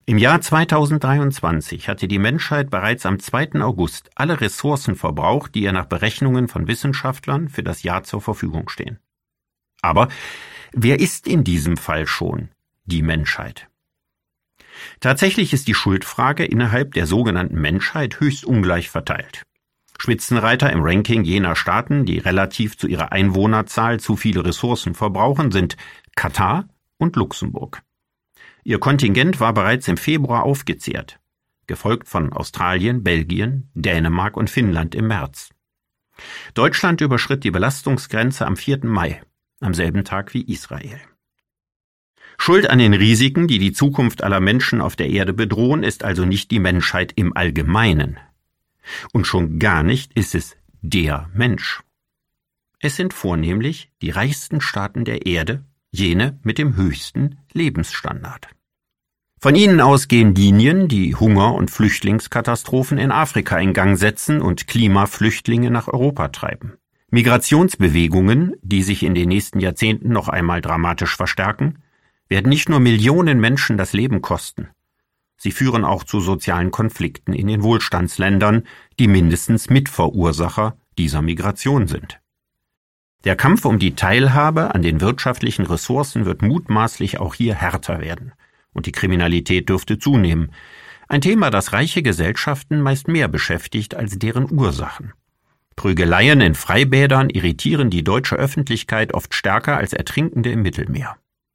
Im Jahr 2023 hatte die Menschheit bereits am 2. August alle Ressourcen verbraucht, die ihr nach Berechnungen von Wissenschaftlern für das Jahr zur Verfügung stehen. Aber wer ist in diesem Fall schon die Menschheit? Tatsächlich ist die Schuldfrage innerhalb der sogenannten Menschheit höchst ungleich verteilt. Spitzenreiter im Ranking jener Staaten, die relativ zu ihrer Einwohnerzahl zu viele Ressourcen verbrauchen, sind Katar und Luxemburg. Ihr Kontingent war bereits im Februar aufgezehrt, gefolgt von Australien, Belgien, Dänemark und Finnland im März. Deutschland überschritt die Belastungsgrenze am 4. Mai, am selben Tag wie Israel. Schuld an den Risiken, die die Zukunft aller Menschen auf der Erde bedrohen, ist also nicht die Menschheit im Allgemeinen. Und schon gar nicht ist es der Mensch. Es sind vornehmlich die reichsten Staaten der Erde, jene mit dem höchsten Lebensstandard. Von ihnen aus gehen Linien, die Hunger- und Flüchtlingskatastrophen in Afrika in Gang setzen und Klimaflüchtlinge nach Europa treiben. Migrationsbewegungen, die sich in den nächsten Jahrzehnten noch einmal dramatisch verstärken, werden nicht nur Millionen Menschen das Leben kosten. Sie führen auch zu sozialen Konflikten in den Wohlstandsländern, die mindestens Mitverursacher dieser Migration sind. Der Kampf um die Teilhabe an den wirtschaftlichen Ressourcen wird mutmaßlich auch hier härter werden. Und die Kriminalität dürfte zunehmen. Ein Thema, das reiche Gesellschaften meist mehr beschäftigt als deren Ursachen. Prügeleien in Freibädern irritieren die deutsche Öffentlichkeit oft stärker als Ertrinkende im Mittelmeer.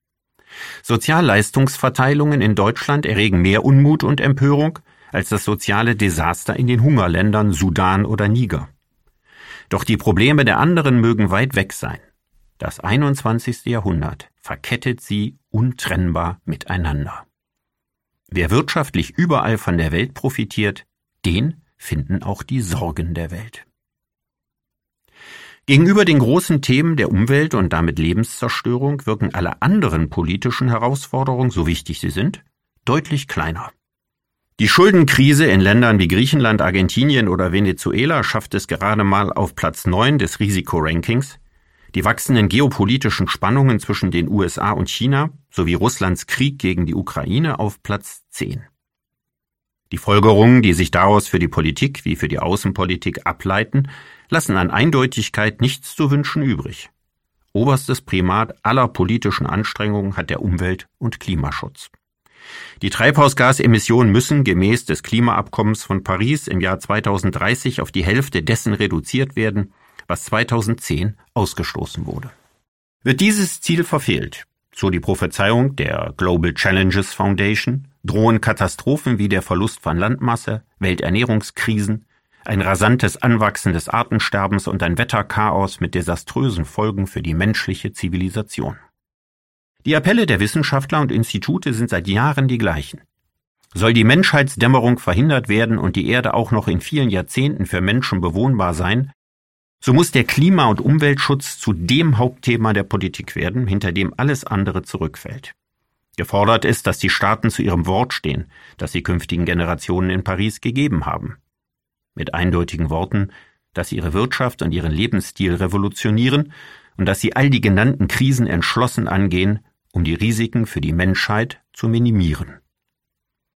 Sozialleistungsverteilungen in Deutschland erregen mehr Unmut und Empörung als das soziale Desaster in den Hungerländern Sudan oder Niger. Doch die Probleme der anderen mögen weit weg sein. Das 21. Jahrhundert verkettet sie untrennbar miteinander. Wer wirtschaftlich überall von der Welt profitiert, den finden auch die Sorgen der Welt. Gegenüber den großen Themen der Umwelt und damit Lebenszerstörung wirken alle anderen politischen Herausforderungen, so wichtig sie sind, deutlich kleiner. Die Schuldenkrise in Ländern wie Griechenland, Argentinien oder Venezuela schafft es gerade mal auf Platz 9 des Risikorankings. Die wachsenden geopolitischen Spannungen zwischen den USA und China sowie Russlands Krieg gegen die Ukraine auf Platz 10. Die Folgerungen, die sich daraus für die Politik wie für die Außenpolitik ableiten, lassen an Eindeutigkeit nichts zu wünschen übrig. Oberstes Primat aller politischen Anstrengungen hat der Umwelt- und Klimaschutz. Die Treibhausgasemissionen müssen gemäß des Klimaabkommens von Paris im Jahr 2030 auf die Hälfte dessen reduziert werden, was 2010 ausgestoßen wurde. Wird dieses Ziel verfehlt, so die Prophezeiung der Global Challenges Foundation, drohen Katastrophen wie der Verlust von Landmasse, Welternährungskrisen, ein rasantes Anwachsen des Artensterbens und ein Wetterchaos mit desaströsen Folgen für die menschliche Zivilisation. Die Appelle der Wissenschaftler und Institute sind seit Jahren die gleichen. Soll die Menschheitsdämmerung verhindert werden und die Erde auch noch in vielen Jahrzehnten für Menschen bewohnbar sein, so muss der Klima- und Umweltschutz zu dem Hauptthema der Politik werden, hinter dem alles andere zurückfällt. Gefordert ist, dass die Staaten zu ihrem Wort stehen, das sie künftigen Generationen in Paris gegeben haben. Mit eindeutigen Worten, dass sie ihre Wirtschaft und ihren Lebensstil revolutionieren und dass sie all die genannten Krisen entschlossen angehen, um die Risiken für die Menschheit zu minimieren.